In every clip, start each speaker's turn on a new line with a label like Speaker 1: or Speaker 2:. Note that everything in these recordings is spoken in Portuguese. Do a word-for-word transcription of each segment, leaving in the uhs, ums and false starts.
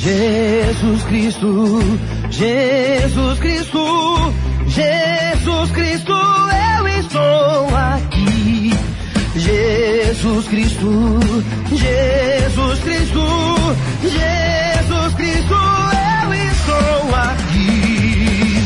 Speaker 1: Jesus Cristo, Jesus Cristo, Jesus Cristo, eu estou aqui. Jesus Cristo, Jesus Cristo, Jesus Cristo, eu estou aqui.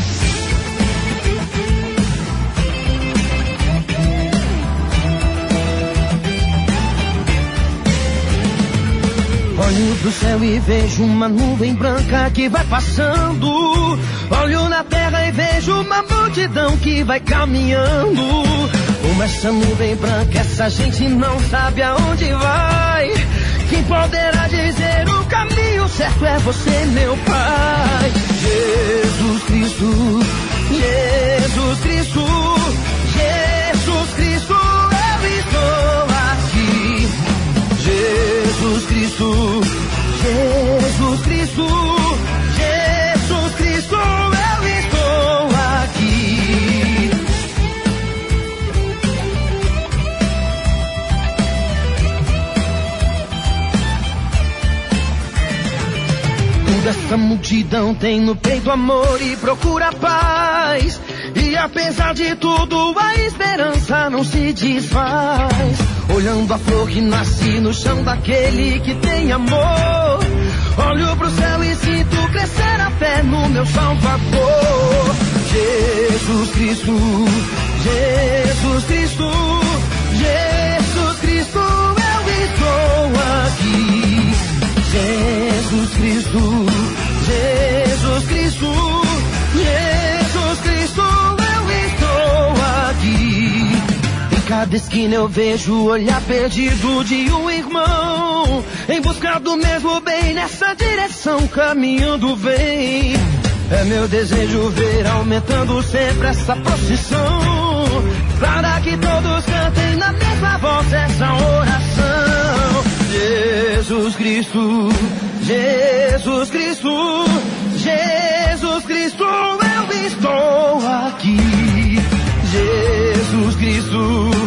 Speaker 1: Olho pro céu e vejo uma nuvem branca que vai passando. Olho na terra e vejo uma multidão que vai caminhando. Como essa nuvem branca, essa gente não sabe aonde vai. Quem poderá dizer o caminho certo é você, meu Pai. Jesus Cristo, Jesus Cristo, Jesus Cristo, eu estou aqui. Jesus Cristo, Jesus Cristo, Jesus Cristo, eu estou aqui. Toda essa multidão tem no peito amor e procura paz. E apesar de tudo, a esperança não se desfaz. Olhando a flor que nasce no chão daquele que tem amor. Olho pro céu e sinto crescer a fé no meu Salvador. Jesus Cristo, Jesus Cristo, Jesus Cristo, eu estou aqui. Jesus Cristo, Jesus Cristo, Jesus Cristo, eu estou aqui. Em cada esquina eu vejo o olhar perdido de um irmão, em busca do mesmo bem, nessa direção caminhando vem. É meu desejo ver aumentando sempre essa procissão, para que todos cantem na mesma voz essa oração. Jesus Cristo, Jesus Cristo, Jesus Cristo, eu estou aqui. Jesus Cristo,